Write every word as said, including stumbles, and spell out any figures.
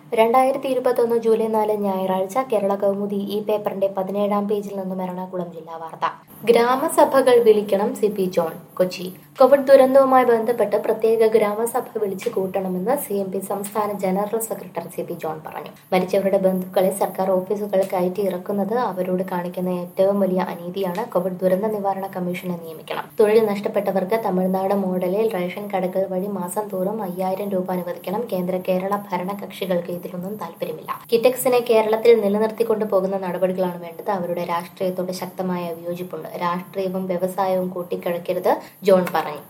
രണ്ടായിരത്തി ഇരുപത്തൊന്ന് ജൂലൈ നാല് ഞായറാഴ്ച കേരള കൗമുദി ഈ പേപ്പറിന്റെ പതിനേഴാം പേജിൽ നിന്നും എറണാകുളം ജില്ലാ വാർത്ത. ഗ്രാമസഭകൾ വിളിക്കണം സി പി ജോൺ. കൊച്ചി. കോവിഡ് ദുരന്തവുമായി ബന്ധപ്പെട്ട് പ്രത്യേക ഗ്രാമസഭ വിളിച്ചു കൂട്ടണമെന്ന് സി എം പി സംസ്ഥാന ജനറൽ സെക്രട്ടറി സി പി ജോൺ പറഞ്ഞു. മരിച്ചവരുടെ ബന്ധുക്കളെ സർക്കാർ ഓഫീസുകൾ കയറ്റി ഇറക്കുന്നത് അവരോട് കാണിക്കുന്ന ഏറ്റവും വലിയ അനീതിയാണ്. കോവിഡ് ദുരന്ത നിവാരണ കമ്മീഷനെ നിയമിക്കണം. തൊഴിൽ നഷ്ടപ്പെട്ടവർക്ക് തമിഴ്നാട് മോഡലിൽ റേഷൻ കടകൾ വഴി മാസം തോറും അയ്യായിരം രൂപ അനുവദിക്കണം. കേന്ദ്ര കേരള ഭരണ കക്ഷികൾക്ക് ഇതിലൊന്നും താല്പര്യമില്ല. കിറ്റക്സിനെ കേരളത്തിൽ നിലനിർത്തിക്കൊണ്ടു പോകുന്ന നടപടികളാണ് വേണ്ടത്. അവരുടെ രാഷ്ട്രീയത്തോട് ശക്തമായ വിയോജിപ്പുണ്ട്. രാഷ്ട്രീയവും വ്യവസായവും കൂട്ടിക്കഴിക്കരുത്, ജോൺ പറഞ്ഞു.